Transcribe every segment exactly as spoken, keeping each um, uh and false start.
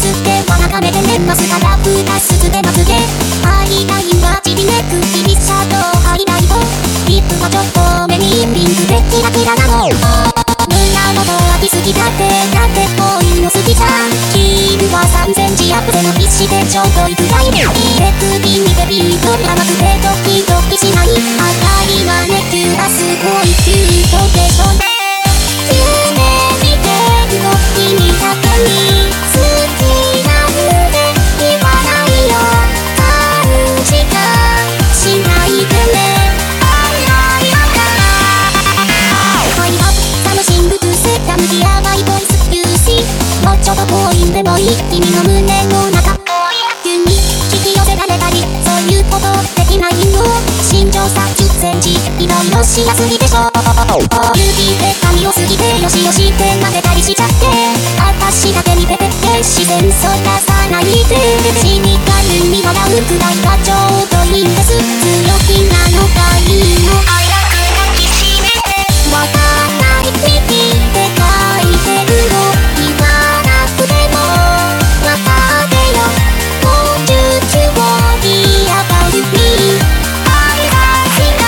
っては眺めてねますからプラスつけまつげアイラインはちびねくイニシャドウハイライトリップはちょっと目にピンクでキラキラなの胸元は好きだってだってこういうの好きじゃんヒールはさんセンチアップで伸びしてちょうどいいくらいで手首にベビードラマくてドキドキしないあたりはねキュアすごいキュートでしょ夢見てるの君だけに好きなんで言わないよ感じがしないでねあいあいあいあサムシングトゥセダムギアマイボイスユーシーもうちょっと遠いんでもいい君の胸の中急に引き寄せられたりそういうことできないの身長さんじゅっセンチいろいろしやすいでしょ指で髪を過ぎてよしよしって混ぜたりしちゃって私だけにペペって自然そらさないで死にかるに笑うくらいがちょうどいいんです強気なのがいいの早く抱きしめてわかんない右で書いてるの言わなくてもわかってよ Won't you to worry about me I love you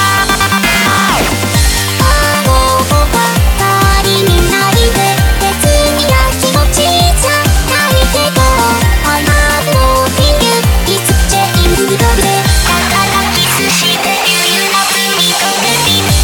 あの子ばかりにないで別にや気持ちじゃないけど I love loving you It's changing the world だからキスして言うな罪とベビー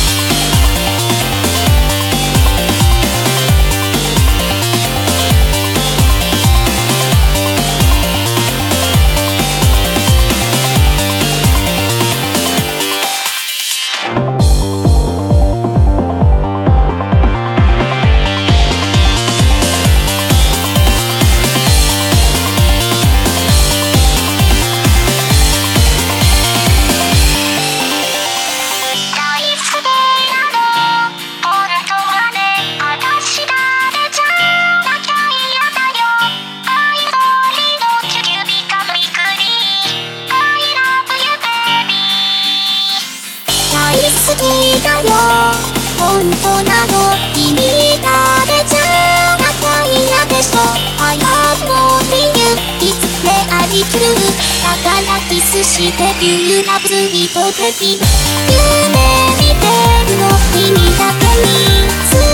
好きだよ本当なの君だけじゃなきゃ嫌でしょ I love loving you It's very true だからキスしてビューラブスイートベビー夢見てるの君だけに